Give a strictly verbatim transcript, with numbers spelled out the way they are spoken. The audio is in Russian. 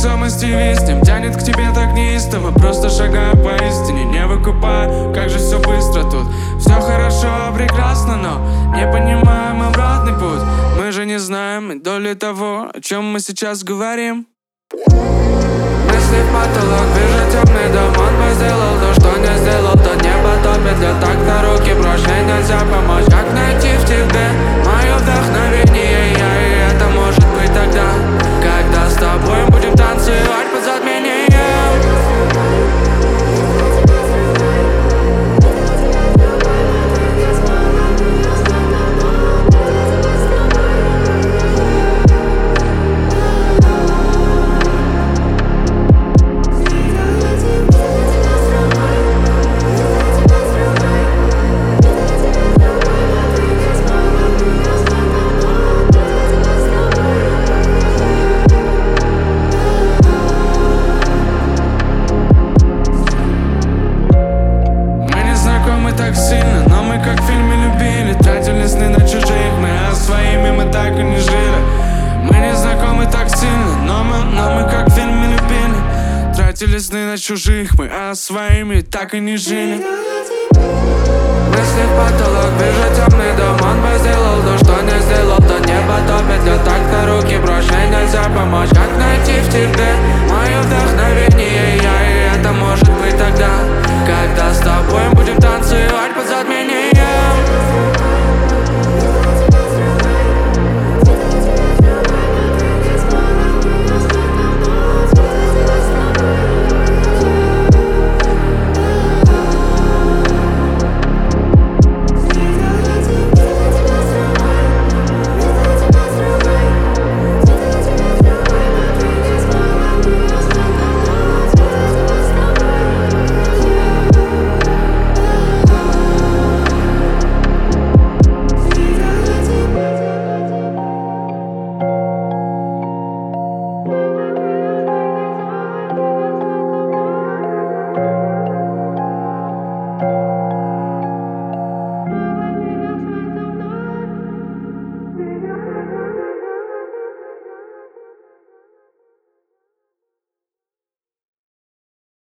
невесомости виснем, тянет к тебе так неистово. Просто шагаю поистине, не выкупаю, как же все быстро тут. Все хорошо, прекрасно, но не понимаем обратный путь. Мы же не знаем и доли того, о чем мы сейчас говорим. Мысли в потолок, вижу темный дом. Он бы сделал то, что не сделал, тот не потопит. Для так-то руки прочь, мне нельзя помочь. Как найти в тебе мое вдохновение? Я и это может быть тогда, когда с тобой будем танцевать под затмением. Так сильно, но мы как в фильме любили. Тратили сны на чужих, мы, а своими мы так и не жили. Мы не знакомы так сильно, но мы, но мы как в фильме любили. Тратили сны на чужих, мы, а своими так и не жили. Мысли в потолок, вижу темный дом. Он бы сделал то, что не сделал, тот не потопит. Для так-то руки прочь, мне нельзя помочь. Как найти в тебе